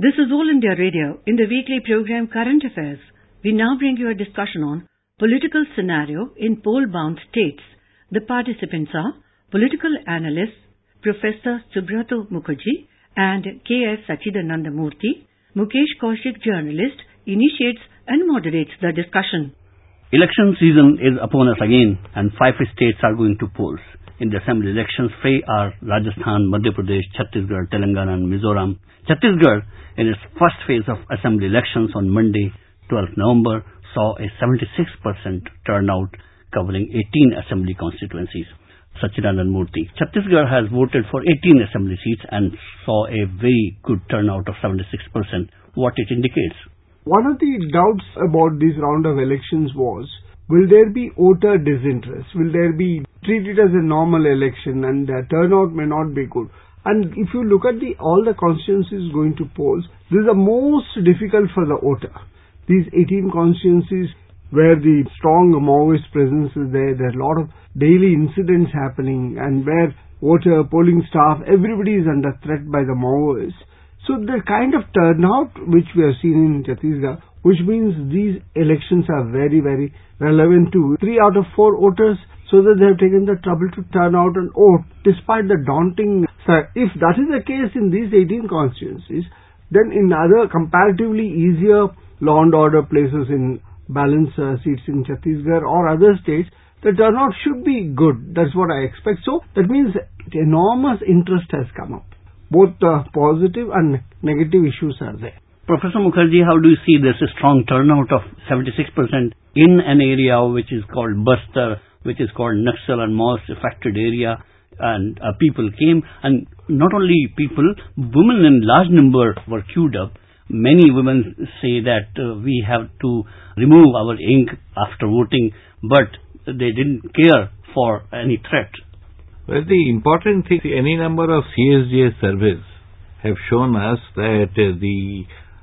This is All India Radio. In the weekly program Current Affairs, we now bring you a discussion on political scenario in poll-bound states. The participants are political analyst Professor Subrato Mukherjee and K.S. Sachidananda Murthy. Mukesh Kaushik, journalist, initiates and moderates the discussion. Election season is upon us again, and 5 states are going to polls. In the assembly elections, fray are Rajasthan, Madhya Pradesh, Chhattisgarh, Telangana and Mizoram. Chhattisgarh, in its first phase of assembly elections on Monday, 12th November, saw a 76% turnout covering 18 assembly constituencies. Sachidanand Murthy. Chhattisgarh has voted for 18 assembly seats and saw a very good turnout of 76%. What it indicates? One of the doubts about this round of elections was, will there be voter disinterest? Will there be treated as a normal election and the turnout may not be good? And if you look at all the constituencies going to polls, this is the most difficult for the voter. These 18 constituencies where the strong Maoist presence is there are a lot of daily incidents happening, and where voter, polling staff, everybody is under threat by the Maoists. So the kind of turnout which we have seen in Chhattisgarh, which means these elections are very, very relevant to 3 out of 4 voters, so that they have taken the trouble to turn out and vote, despite the daunting. If that is the case in these 18 constituencies, then in other comparatively easier law and order places in balanced seats in Chhattisgarh or other states, the turnout should be good. That's what I expect. So that means enormous interest has come up. Both positive and negative issues are there. Professor Mukherjee, how do you see this strong turnout of 76% in an area which is called Bastar, which is called Naxal and Maoist affected area, and people came, and not only people, women in large number were queued up. Many women say that we have to remove our ink after voting, but they didn't care for any threat. Well, the important thing, any number of CSDS surveys have shown us that the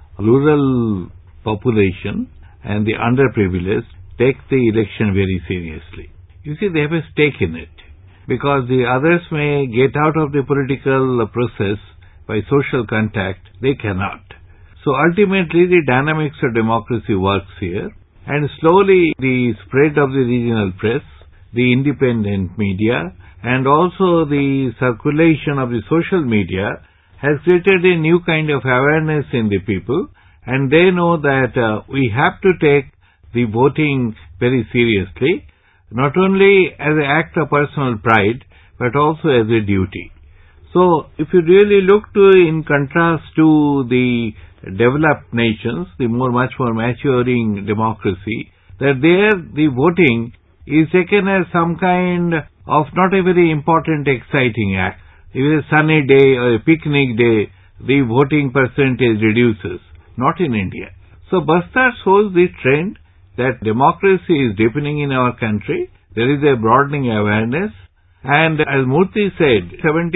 rural population and the underprivileged take the election very seriously. You see, they have a stake in it, because the others may get out of the political process by social contact. They cannot. So ultimately, the dynamics of democracy works here, and slowly the spread of the regional press, the independent media, and also the circulation of the social media has created a new kind of awareness in the people, and they know that we have to take the voting very seriously, not only as an act of personal pride, but also as a duty. So, if you really look in contrast to the developed nations, the much more maturing democracy, that there the voting is taken as some kind of not a very important, exciting act. If it is a sunny day or a picnic day, the voting percentage reduces. Not in India. So Bastar shows this trend that democracy is deepening in our country. There is a broadening awareness. And as Murthy said,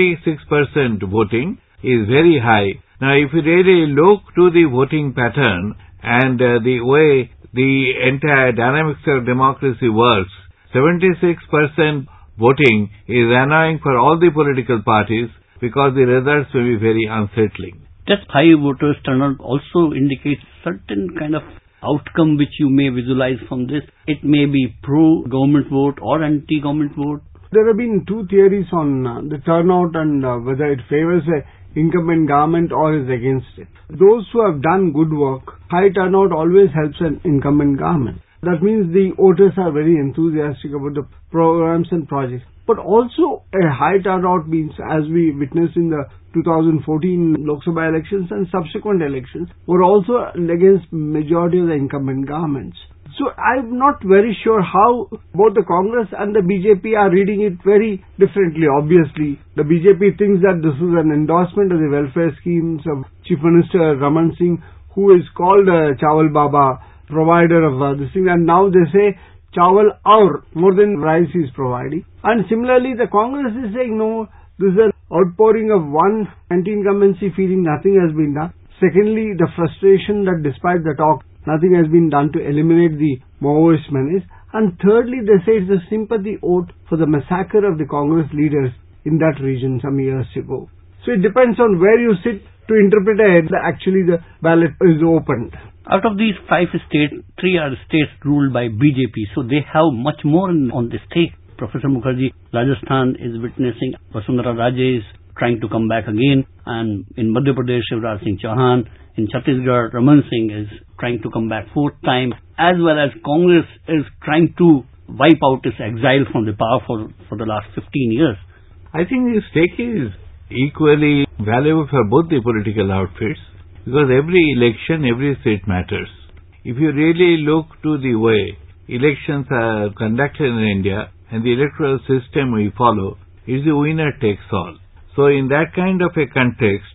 76% voting is very high. Now, if you really look to the voting pattern and the way the entire dynamics of democracy works, 76% voting is annoying for all the political parties because the results may be very unsettling. This high voters turnout also indicates certain kind of outcome which you may visualize from this. It may be pro-government vote or anti-government vote. There have been 2 theories on the turnout and whether it favors a incumbent government or is against it. Those who have done good work, high turnout always helps an incumbent government. That means the voters are very enthusiastic about the programs and projects. But also a high turnout means, as we witnessed in the 2014 Lok Sabha elections and subsequent elections, were also against majority of the incumbent governments. So I'm not very sure how both the Congress and the BJP are reading it very differently. Obviously, the BJP thinks that this is an endorsement of the welfare schemes of Chief Minister Raman Singh, who is called Chawal Baba, provider of this thing, and now they say Chawal Aur, more than rice he is providing. And similarly, the Congress is saying no, this is an outpouring of one anti-incumbency feeling, nothing has been done. Secondly, the frustration that despite the talk, nothing has been done to eliminate the Maoist menace. And thirdly, they say it's a sympathy vote for the massacre of the Congress leaders in that region some years ago. So it depends on where you sit to interpret it, actually the ballot is opened. Out of these 5 states, 3 are states ruled by BJP, so they have much more on the stake. Professor Mukherjee, Rajasthan is witnessing Vasundhara Raje is trying to come back again, and in Madhya Pradesh, Shivraj Singh Chauhan, in Chhattisgarh, Raman Singh is trying to come back 4th time, as well as Congress is trying to wipe out its exile from the power for the last 15 years. I think the stake is equally valuable for both the political outfits, because every election, every state matters. If you really look to the way elections are conducted in India and the electoral system we follow, is the winner takes all. So in that kind of a context,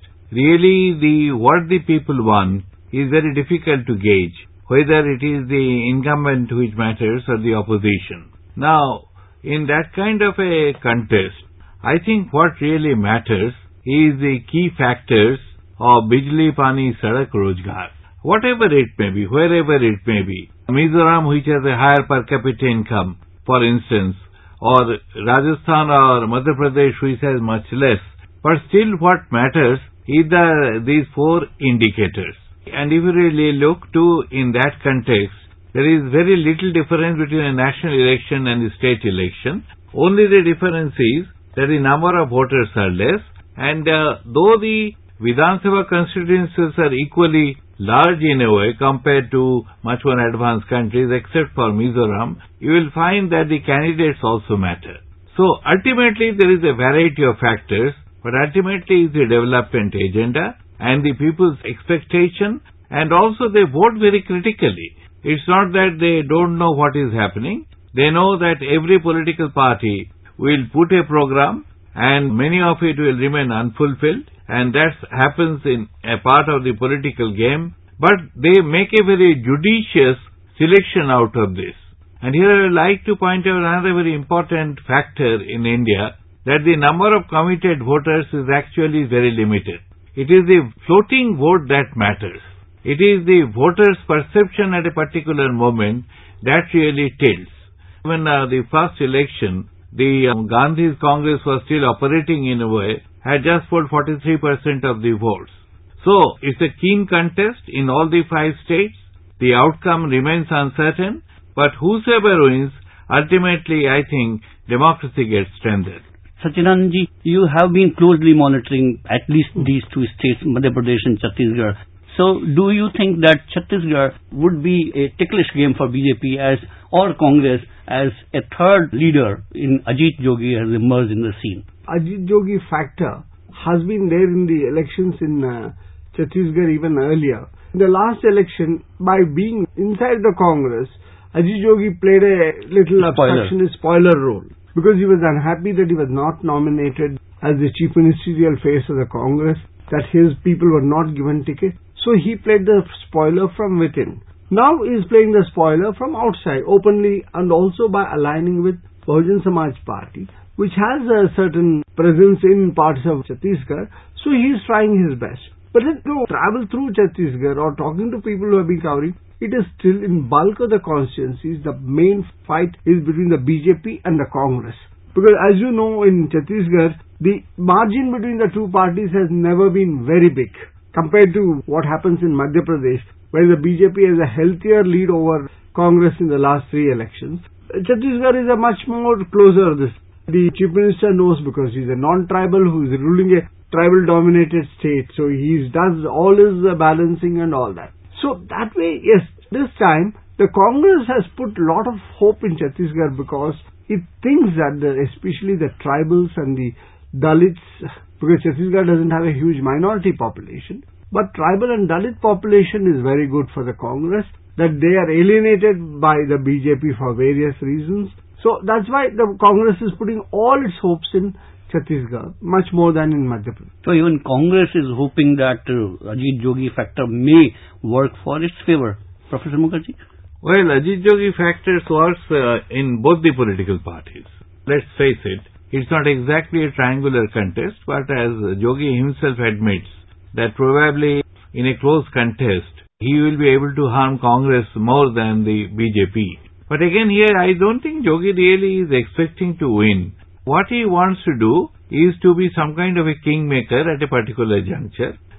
really what the people want is very difficult to gauge, whether it is the incumbent which matters or the opposition. Now, in that kind of a contest, I think what really matters is the key factors of Bijli, Pani, Sadak, Rozgar. Whatever it may be, wherever it may be. Mizoram, which has a higher per capita income, for instance, or Rajasthan or Madhya Pradesh, which has much less. But still what matters is these 4 indicators. And if you really look to in that context, there is very little difference between a national election and a state election. Only the difference is that the number of voters are less, and though the Vidhan Sabha constituencies are equally large in a way compared to much more advanced countries, except for Mizoram, you will find that the candidates also matter. So ultimately there is a variety of factors, but ultimately is the development agenda and the people's expectation, and also they vote very critically. It's not that they don't know what is happening. They know that every political party will put a program and many of it will remain unfulfilled, and that happens in a part of the political game, but they make a very judicious selection out of this. And here I would like to point out another very important factor in India, that the number of committed voters is actually very limited. It is the floating vote that matters. It is the voters' perception at a particular moment that really tilts. When the first election, the Gandhi's Congress was still operating in a way, had just polled 43% of the votes. So, it's a keen contest in all the 5 states. The outcome remains uncertain, but whosoever wins, ultimately I think democracy gets strengthened. Satyananand ji, you have been closely monitoring at least these 2 states, Madhya Pradesh and Chhattisgarh. So, do you think that Chhattisgarh would be a ticklish game for BJP or Congress as a third leader in Ajit Jogi has emerged in the scene? Ajit Jogi factor has been there in the elections in Chhattisgarh even earlier. In the last election, by being inside the Congress, Ajit Jogi played a little obstructionist spoiler role, because he was unhappy that he was not nominated as the chief ministerial face of the Congress, that his people were not given ticket. So he played the spoiler from within. Now he is playing the spoiler from outside, openly, and also by aligning with Bahujan Samaj Party, which has a certain presence in parts of Chhattisgarh. So he is trying his best. But to travel through Chhattisgarh or talking to people who have been covering, it is still in bulk of the constituencies, the main fight is between the BJP and the Congress. Because as you know, in Chhattisgarh, the margin between the 2 parties has never been very big compared to what happens in Madhya Pradesh, where the BJP has a healthier lead over Congress in the last 3 elections. Chhattisgarh is a much more closer this. The Chief Minister knows, because he's a non-tribal who is ruling a tribal-dominated state, so he does all his balancing and all that. So that way, yes, this time the Congress has put a lot of hope in Chhattisgarh, because it thinks that especially the tribals and the Dalits, because Chhattisgarh doesn't have a huge minority population, but tribal and Dalit population is very good for the Congress, that they are alienated by the BJP for various reasons. So that's why the Congress is putting all its hopes in Chhattisgarh, much more than in Madhya Pradesh. So even Congress is hoping that Ajit Jogi factor may work for its favor. Professor Mukherjee? Well, Ajit Jogi factors works in both the political parties. Let's face it, it's not exactly a triangular contest, but as Jogi himself admits, that probably in a close contest, he will be able to harm Congress more than the BJP. But again here, I don't think Jogi really is expecting to win. What he wants to do is to be some kind of a kingmaker at a particular juncture.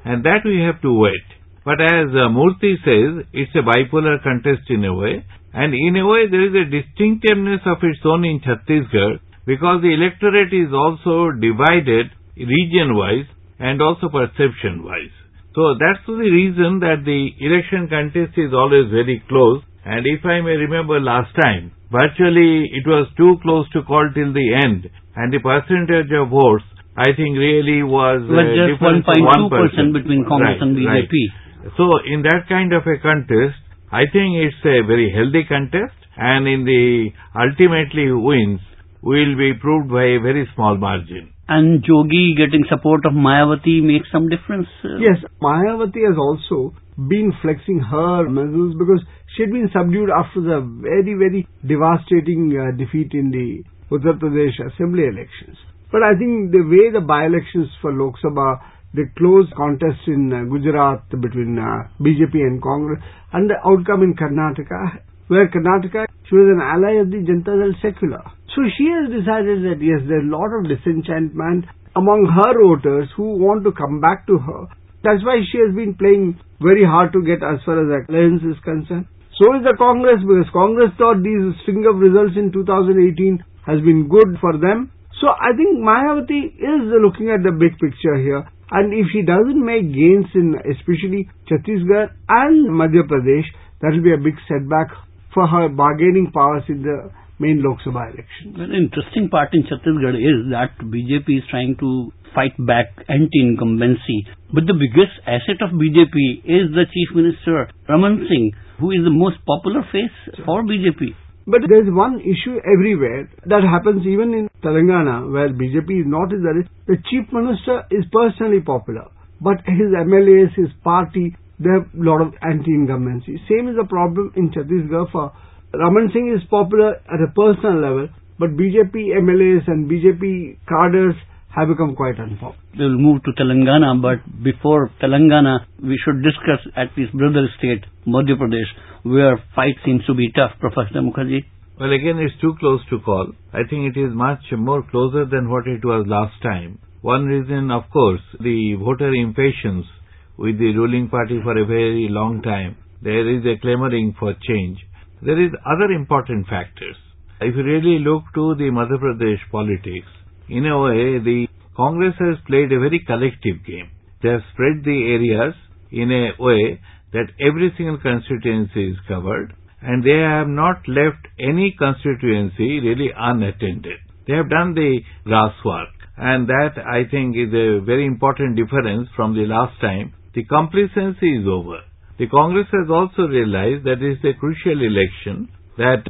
and that we have to wait. But as Murthy says, it's a bipolar contest in a way, and in a way there is a distinctiveness of its own in Chhattisgarh, because the electorate is also divided region-wise and also perception-wise. So that's the reason that the election contest is always very close, and if I may remember last time, virtually it was too close to call till the end, and the percentage of votes, I think, really was just 1.2% between Congress and BJP. Right. So in that kind of a contest, I think it's a very healthy contest, and in the ultimately who wins will be proved by a very small margin. And Jogi getting support of Mayawati makes some difference? Yes, Mayawati has also been flexing her muscles because she had been subdued after the very, very devastating defeat in the Uttar Pradesh Assembly elections. But I think the way the by-elections for Lok Sabha, the close contest in Gujarat between BJP and Congress, and the outcome in Karnataka, where Karnataka, she was an ally of the Janata Dal Secular. So she has decided that yes, there is a lot of disenchantment among her voters who want to come back to her. That's why she has been playing very hard to get as far as the alliance is concerned. So is the Congress, because Congress thought these string of results in 2018 has been good for them. So I think Mayawati is looking at the big picture here. And if she doesn't make gains in especially Chhattisgarh and Madhya Pradesh, that will be a big setback for her bargaining powers in the main Lok Sabha election. Well, interesting part in Chhattisgarh is that BJP is trying to fight back anti-incumbency. But the biggest asset of BJP is the Chief Minister, Raman Singh, who is the most popular face for BJP. But there is one issue everywhere that happens even in Telangana, where BJP is not in the race. The Chief Minister is personally popular, but his MLAs, his party, they have a lot of anti-incumbency. Same is the problem in Chhattisgarh. For Raman Singh is popular at a personal level, but BJP MLAs and BJP cadres have become quite unpopular. We'll move to Telangana, but before Telangana, we should discuss at least brother state, Madhya Pradesh, where fight seems to be tough, Professor Mukherjee. Well, again, it's too close to call. I think it is much more closer than what it was last time. One reason, of course, the voter impatience with the ruling party for a very long time. There is a clamoring for change. There is other important factors. If you really look to the Madhya Pradesh politics, in a way, the Congress has played a very collective game. They have spread the areas in a way that every single constituency is covered, and they have not left any constituency really unattended. They have done the grass work, and that, I think, is a very important difference from the last time. The complacency is over. The Congress has also realized that it is a crucial election, that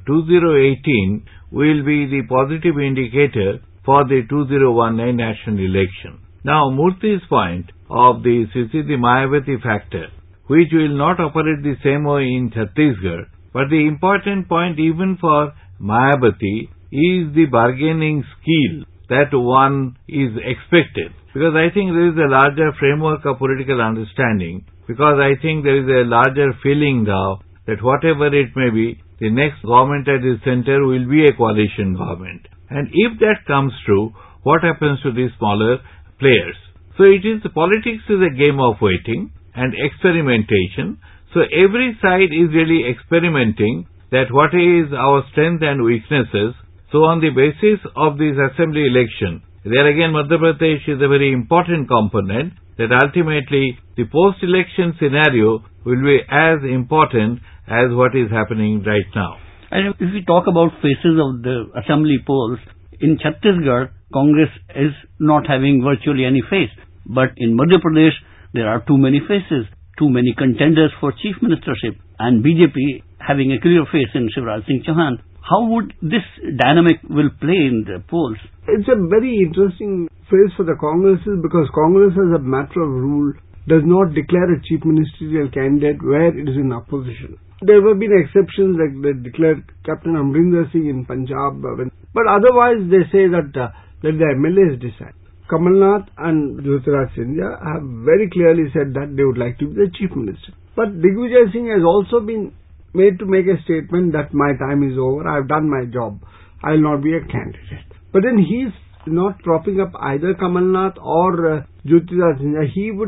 2018 will be the positive indicator for the 2019 national election. Now, Murthy's point of the Mayawati factor, which will not operate the same way in Chhattisgarh, but the important point even for Mayawati is the bargaining skill that one is expected. Because I think there is a larger framework of political understanding, because I think there is a larger feeling now that whatever it may be, the next government at the center will be a coalition government. And if that comes true, what happens to these smaller players? So politics is a game of waiting and experimentation. So every side is really experimenting that what is our strength and weaknesses. So on the basis of this assembly election, there again Madhya Pradesh is a very important component, that ultimately the post-election scenario will be as important as what is happening right now. And if we talk about faces of the assembly polls, in Chhattisgarh, Congress is not having virtually any face. But in Madhya Pradesh, there are too many faces, too many contenders for chief ministership, and BJP having a clear face in Shivraj Singh Chauhan. How would this dynamic will play in the polls? It's a very interesting phase for the Congresses, because Congress, as a matter of rule, does not declare a chief ministerial candidate where it is in opposition. There have been exceptions, like they declared Captain Amrinder Singh in Punjab. But otherwise, they say that let the MLAs decide. Kamal Nath and Jyotiraj Scindia have very clearly said that they would like to be the chief minister. But Digvijay Singh has also been made to make a statement that my time is over, I have done my job, I will not be a candidate. But then he is not propping up either Kamal Nath or Jyotiraj Scindia. He would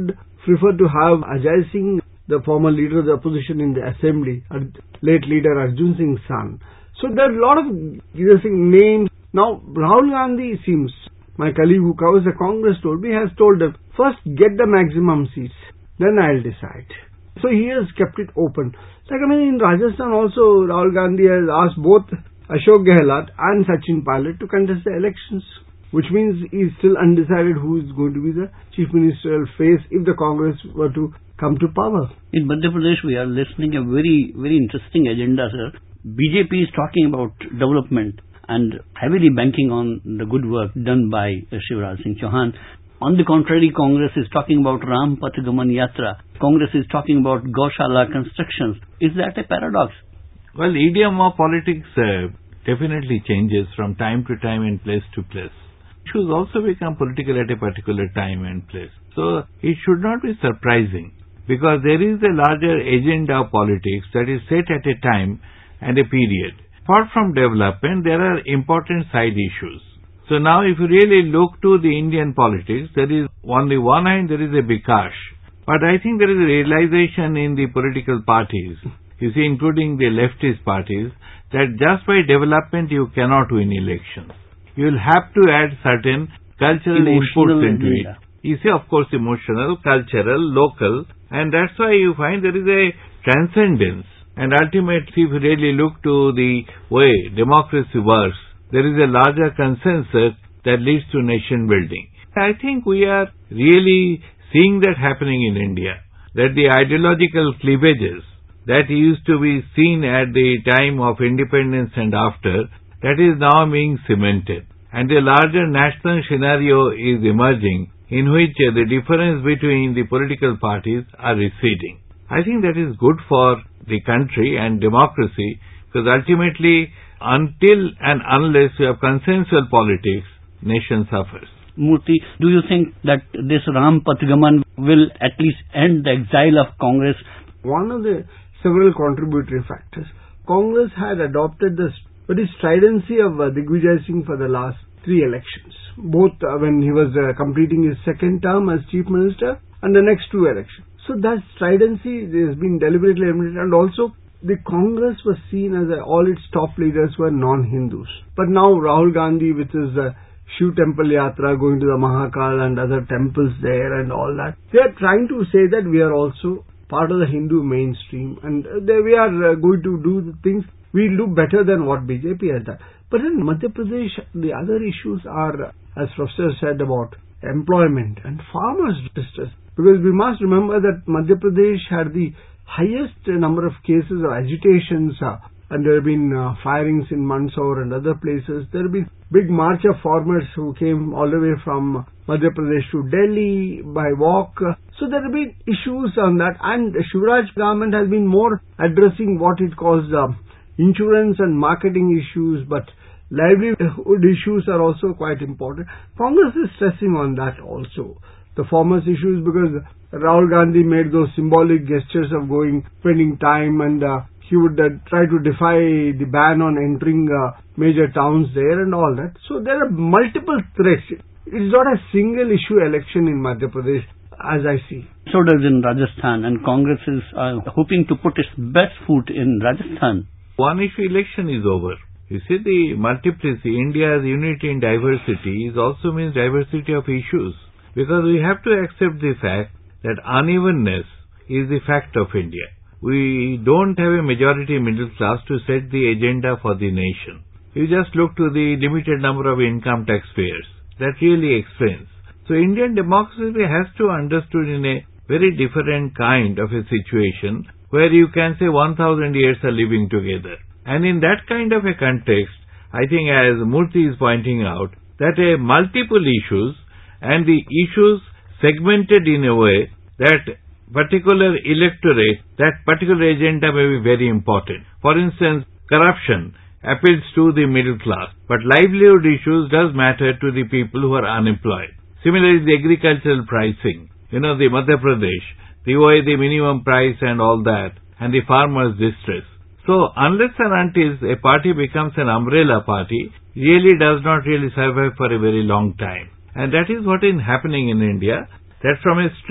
prefer to have Ajay Singh, the former leader of the opposition in the assembly, late leader Arjun Singh's son. So there are a lot of interesting names. Now Rahul Gandhi seems, my colleague who covers the Congress told me, has told them, first get the maximum seats, then I'll decide. So he has kept it open. In Rajasthan also, Rahul Gandhi has asked both Ashok Gehlot and Sachin Pilot to contest the elections, which means he is still undecided who is going to be the chief ministerial face if the Congress were to come to power. In Madhya Pradesh, we are listening a very, very interesting agenda, sir. BJP is talking about development and heavily banking on the good work done by Shivraj Singh Chauhan. On the contrary, Congress is talking about Ram Path Gaman Yatra. Congress is talking about Gaushala constructions. Is that a paradox? Well, idiom of politics definitely changes from time to time and place to place. Issues also become political at a particular time and place. So it should not be surprising, because there is a larger agenda of politics that is set at a time and a period. Apart from development, there are important side issues. So now if you really look to the Indian politics, there is on the one hand there is a Bikash, but I think there is a realization in the political parties, you see, including the leftist parties, that just by development you cannot win elections. You will have to add certain cultural inputs into it. You see, of course, emotional, cultural, local, and that's why you find there is a transcendence. And ultimately, if you really look to the way democracy works, there is a larger consensus that leads to nation building. I think we are really seeing that happening in India, that the ideological cleavages that used to be seen at the time of independence and after, that is now being cemented. And a larger national scenario is emerging in which the difference between the political parties are receding. I think that is good for the country and democracy, because ultimately, until and unless you have consensual politics, nation suffers. Murthy, do you think that this Ram Path Gaman will at least end the exile of Congress? One of the several contributory factors, Congress had adopted the very stridency of Digvijay Singh for the last 3 elections, both when he was completing his second term as chief minister and the next 2 elections. So that stridency has been deliberately eliminated, and also the Congress was seen as all its top leaders were non-Hindus. But now Rahul Gandhi with his Shiv Temple Yatra going to the Mahakal and other temples there and all that, they are trying to say that we are also part of the Hindu mainstream, and we are going to do the things. We do better than what BJP has done. But in Madhya Pradesh, the other issues are, as Professor said, about employment and farmers' distress. Because we must remember that Madhya Pradesh had the highest number of cases of agitations, and there have been firings in Mandsaur and other places. There have been big march of farmers who came all the way from Madhya Pradesh to Delhi by walk. So there have been issues on that, and the Shivraj government has been more addressing what it calls insurance and marketing issues, but livelihood issues are also quite important. Congress is stressing on that also, the farmers' issues, because Rahul Gandhi made those symbolic gestures of spending time, and he would try to defy the ban on entering major towns there and all that. So there are multiple threats. It's not a single issue election in Madhya Pradesh, as I see. So does in Rajasthan, and Congress is hoping to put its best foot in Rajasthan. One issue election is over. You see, the multiplicity, India's unity in diversity also means diversity of issues. Because we have to accept the fact that unevenness is the fact of India. We don't have a majority middle class to set the agenda for the nation. You just look to the limited number of income taxpayers. That really explains. So Indian democracy has to be understood in a very different kind of a situation where you can say 1,000 years are living together. And in that kind of a context, I think, as Murthy is pointing out, that multiple issues and the issues segmented in a way that particular electorate, that particular agenda may be very important. For instance, corruption appeals to the middle class, but livelihood issues does matter to the people who are unemployed. Similarly, the agricultural pricing, the Madhya Pradesh, the way the minimum price and all that, and the farmers' distress. So, unless and until a party becomes an umbrella party, really does not really survive for a very long time. And that is what is happening in India, that from a strict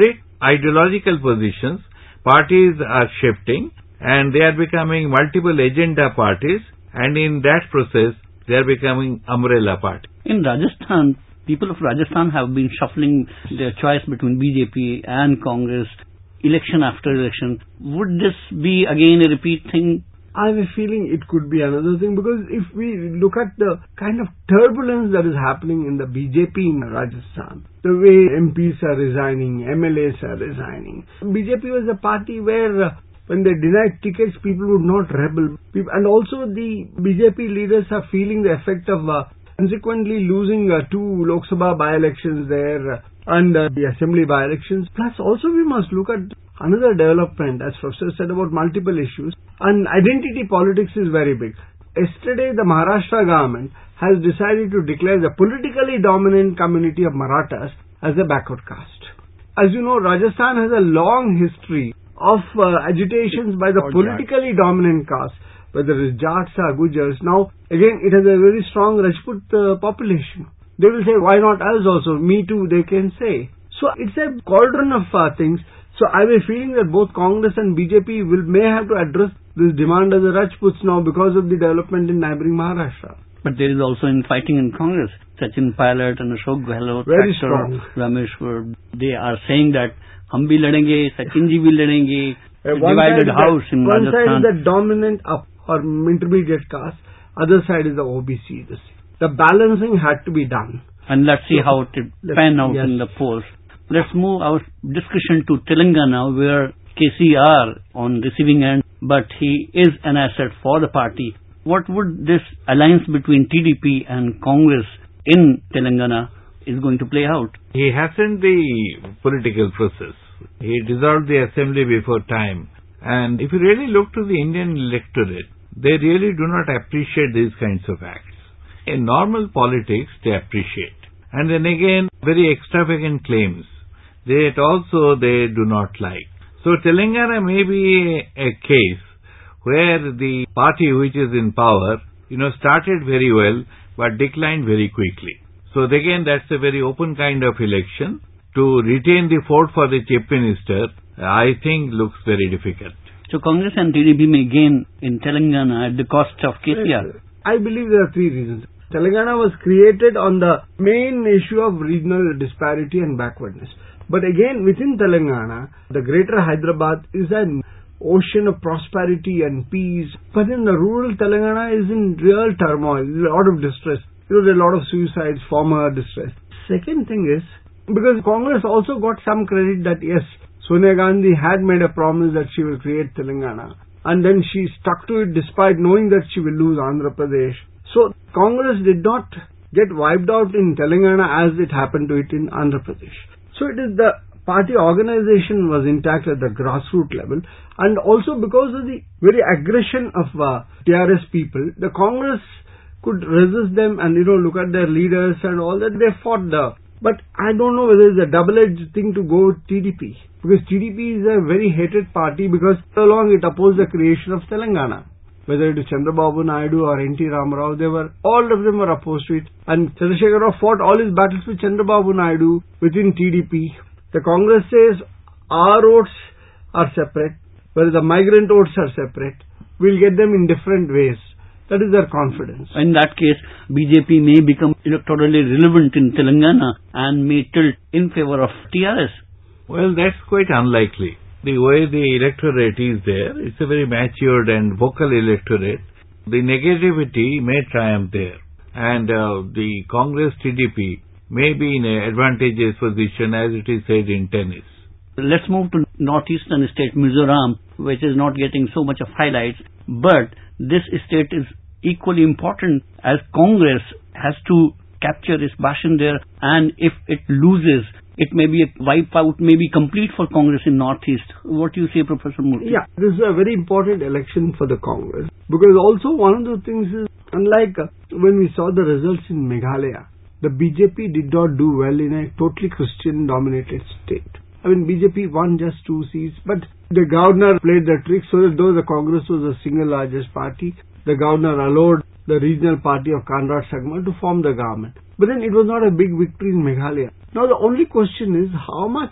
ideological positions, parties are shifting and they are becoming multiple agenda parties, and in that process they are becoming umbrella parties. In Rajasthan, people of Rajasthan have been shuffling their choice between BJP and Congress election after election. Would this be again a repeat thing? I have a feeling it could be another thing, because if we look at the kind of turbulence that is happening in the BJP in Rajasthan, the way MPs are resigning, MLAs are resigning. BJP was a party where when they denied tickets, people would not rebel. And also the BJP leaders are feeling the effect of consequently losing 2 Lok Sabha by-elections there and the assembly by-elections. Plus also we must look at another development, as Professor said, about multiple issues, and identity politics is very big. Yesterday the Maharashtra government has decided to declare the politically dominant community of Marathas as a backward caste. As you know, Rajasthan has a long history of agitations by the politically dominant caste, whether it's Jats or Gujars. Now again it has a very strong Rajput population. They will say, why not us also? Me too, they can say. So it's a cauldron of things. So I have a feeling that both Congress and BJP may have to address this demand of the Rajputs now because of the development in neighboring Maharashtra. But there is also infighting in Congress. Sachin Pilot and Ashok Gehlot, very strong. Rameshwar, they are saying that hum bhi ladenge, Sachin ji bhi ladenge. Divided house in Rajasthan. One side is the dominant up or intermediate caste, other side is the OBC. The balancing had to be done. And let's see how it pan out in the polls. Let's move our discussion to Telangana, where KCR on receiving end, but he is an asset for the party. What would this alliance between TDP and Congress in Telangana is going to play out? He hastened the political process. He dissolved the assembly before time. And if you really look to the Indian electorate, they really do not appreciate these kinds of acts. In normal politics, they appreciate. And then again, very extravagant claims that also they do not like. So Telangana may be a case where the party which is in power, started very well but declined very quickly. So again, that's a very open kind of election. To retain the fort for the chief minister, I think looks very difficult. So Congress and TDP may gain in Telangana at the cost of KCR? I believe there are 3 reasons. Telangana was created on the main issue of regional disparity and backwardness. But again, within Telangana, the greater Hyderabad is an ocean of prosperity and peace. But in the rural Telangana is in real turmoil, a lot of distress. There are a lot of suicides, former distress. Second thing is, because Congress also got some credit that yes, Sonia Gandhi had made a promise that she will create Telangana. And then she stuck to it despite knowing that she will lose Andhra Pradesh. So Congress did not get wiped out in Telangana as it happened to it in Andhra Pradesh. So it is the party organization was intact at the grassroots level, and also because of the very aggression of TRS people, the Congress could resist them and look at their leaders and all that. They fought but I don't know whether it's a double-edged thing to go with TDP, because TDP is a very hated party because so long it opposed the creation of Telangana. Whether it is Chandrababu Naidu or N.T. Ramarao, all of them were opposed to it. And Chandrasekhar Rao fought all his battles with Chandrababu Naidu within TDP. The Congress says our votes are separate, whereas the migrant votes are separate. We'll get them in different ways. That is their confidence. In that case, BJP may become electorally relevant in Telangana and may tilt in favor of TRS. Well, that's quite unlikely. The way the electorate is there, it's a very matured and vocal electorate. The negativity may triumph there. And the Congress TDP may be in an advantageous position, as it is said in tennis. Let's move to northeastern state Mizoram, which is not getting so much of highlights. But this state is equally important, as Congress has to capture its bastion there, and if it loses, it may be a wipeout, may be complete for Congress in Northeast. What do you say, Professor Murthy? Yeah, this is a very important election for the Congress, because also one of the things is, unlike when we saw the results in Meghalaya, the BJP did not do well in a totally Christian-dominated state. I mean, BJP won just 2 seats, but the governor played the trick, so that though the Congress was the single largest party, the governor allowed the regional party of Conrad Sangma to form the government. But then it was not a big victory in Meghalaya. Now the only question is, how much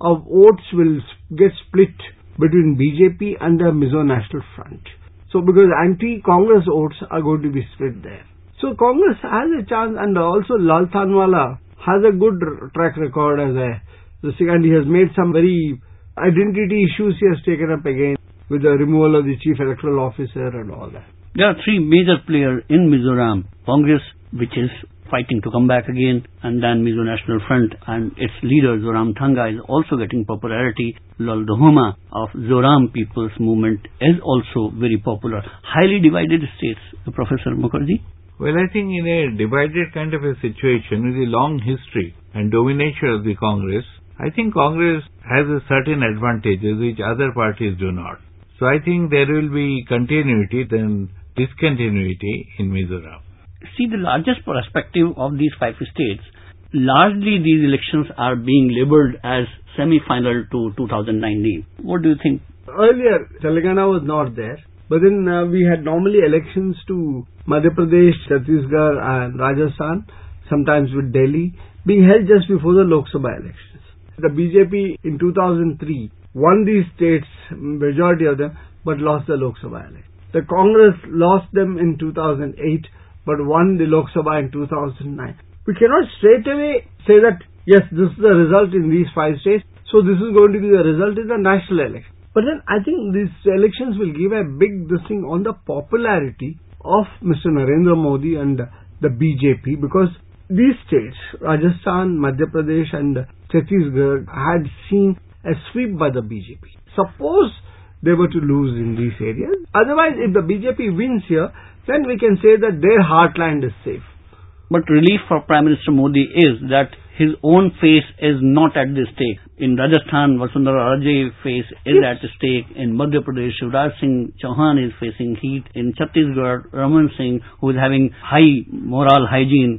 of votes will get split between BJP and the Mizo National Front. So because anti-Congress votes are going to be split there. So Congress has a chance, and also Lal Thanwala has a good track record as and he has made some very identity issues he has taken up again with the removal of the Chief Electoral Officer and all that. There are three major players in Mizoram. Congress, which is fighting to come back again, and then Mizo National Front, and its leader Zoramthanga is also getting popularity. Lal Dahoma of Zoram People's Movement is also very popular. Highly divided states, Professor Mukherjee. Well, I think in a divided kind of a situation with a long history and domination of the Congress, I think Congress has a certain advantages which other parties do not. So I think there will be continuity than discontinuity in Mizoram. See, the largest perspective of these 5 states, largely these elections are being labelled as semi-final to 2019. What do you think? Earlier, Telangana was not there. But then we had normally elections to Madhya Pradesh, Chhattisgarh and Rajasthan, sometimes with Delhi, being held just before the Lok Sabha elections. The BJP in 2003 won these states, majority of them, but lost the Lok Sabha election. The Congress lost them in 2008, but won the Lok Sabha in 2009. We cannot straight away say that, yes, this is the result in these 5 states, so this is going to be the result in the national election. But then I think these elections will give a big thing on the popularity of Mr. Narendra Modi and the BJP, because these states, Rajasthan, Madhya Pradesh and Chhattisgarh, had seen a sweep by the BJP. Suppose they were to lose in these areas. Otherwise, if the BJP wins here, then we can say that their heartland is safe. But relief for Prime Minister Modi is that his own face is not at the stake. In Rajasthan, Vasundhara Raj's face is at stake. In Madhya Pradesh, Shivraj Singh Chauhan is facing heat. In Chhattisgarh, Raman Singh, who is having high moral hygiene,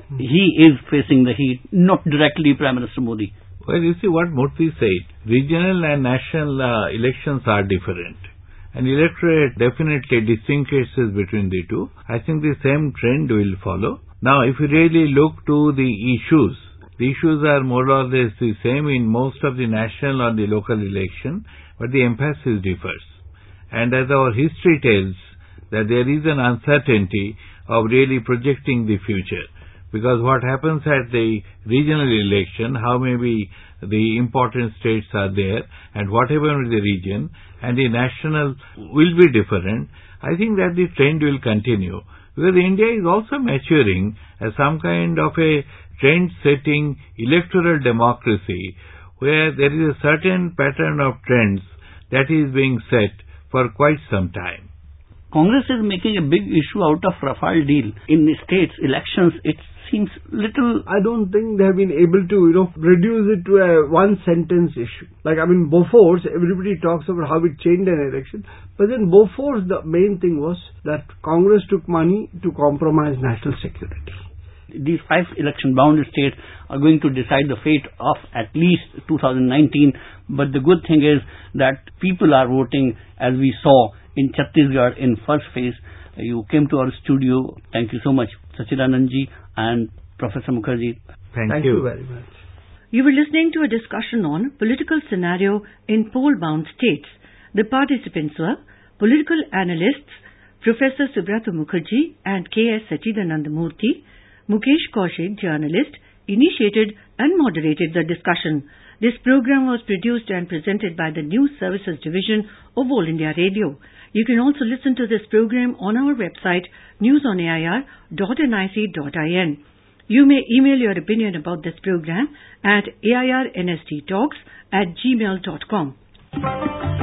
he is facing the heat, not directly Prime Minister Modi. Well, you see what Murthy said. Regional and national elections are different. And electorate definitely distinguishes between the two. I think the same trend will follow. Now, if you really look to the issues are more or less the same in most of the national or the local election, but the emphasis differs. And as our history tells, that there is an uncertainty of really projecting the future. Because what happens at the regional election, how maybe the important states are there, and whatever with the region, and the national will be different, I think that the trend will continue. Because India is also maturing as some kind of a trend-setting electoral democracy, where there is a certain pattern of trends that is being set for quite some time. Congress is making a big issue out of Rafale deal. In the states elections, it seems little... I don't think they have been able to, reduce it to a one-sentence issue. Bofors, everybody talks about how it changed an election. But then Bofors, the main thing was that Congress took money to compromise national security. These 5 election-bound states are going to decide the fate of at least 2019. But the good thing is that people are voting, as we saw in Chhattisgarh in first phase. You came to our studio. Thank you so much, Sachidanandji and Professor Mukherjee. Thank you very much. You were listening to a discussion on political scenario in poll-bound states. The participants were political analysts Professor Subrata Mukherjee and K.S. Sachidanandamurthy. Mukesh Kaushik, journalist, initiated and moderated the discussion. This program was produced and presented by the News Services Division of All India Radio. You can also listen to this program on our website, newsonair.nic.in. You may email your opinion about this program at airnsttalks@gmail.com.